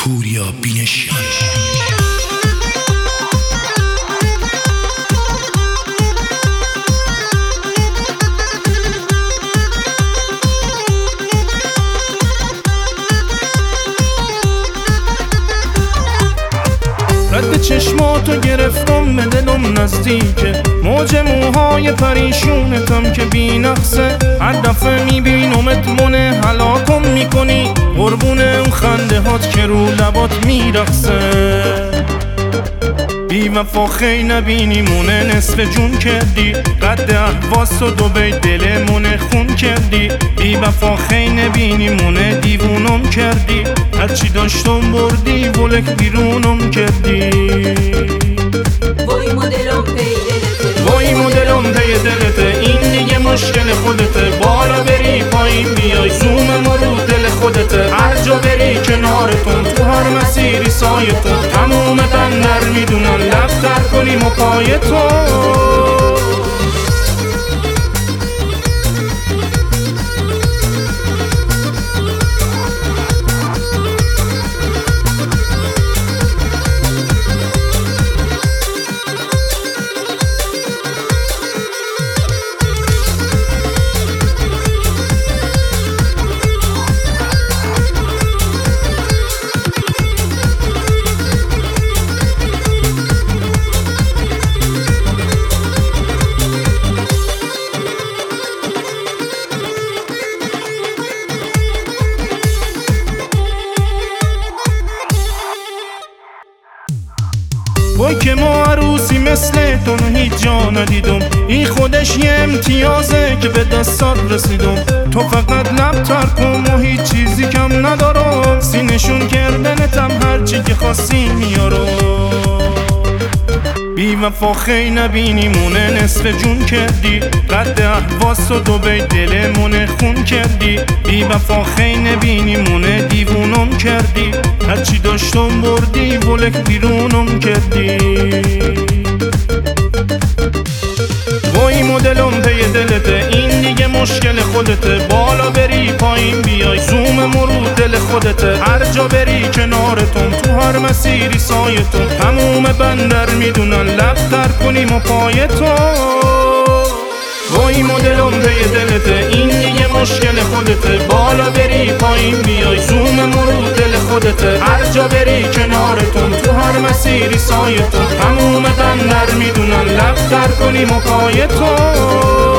پوریا بینشیان. رد چشماتو گرفتم به دلم نزدیکه، موج موهای پریشونتم که بی نقصه. هر دفعه میبینمت منه هلاکم میکنی، قربون اون خنده هات که رو لبات میرقصه. بی وفا خی نبینی مونه نصف جون کردی، قد احواز و دوبی دل مونه خون کردی. بی وفا خی نبینی مونه دیوونم کردی، هرچی داشتم بردی ولک بیرونم کردی. وای مدلم پی دلته، وای مدلم پی دلته، این دیگه مشکل خودته. بالا بری پایین بیای زوم ما رو دل خودته. هر جا بری کنارتون، تو هر مسیری سایتون. تموم بندر میدونن لب تر کنیم و پایتون. وای که ما عروسی مثل تو هیچ جا ندیدم، این خودش یه امتیازه که به دستات رسیدم. تو فقط لب تر کن و هیچ چیزی کم ندارم، سینشون کردنتم هرچی که خواستی میارم. بی وفا خی نبینی مونه نصف جون کردی، قد احواز و دوبی دل مونه خون کردی. بی وفا خی نبینی مونه دیوونم کردی، هرچی داشتم بردی ولک بیرونم کردی. وای مدلم پی دلته، این دیگه مشکل خودته. بالا بری پایین بیای زوم مرو دل خودته. هر جا بری کنارتون، تو هر مسیری سایتون. تموم بندر میدونن لب تر کنیم و پایتون. وای مدلم پی دلته، این دیگه مشکل خودته. بالا بری پایین بیای زوم مرو دل خودته. هر جا بری کنارتون، تو هر مسیری سایتون. تموم بندر میدونن لب تر کنیم و پایتون.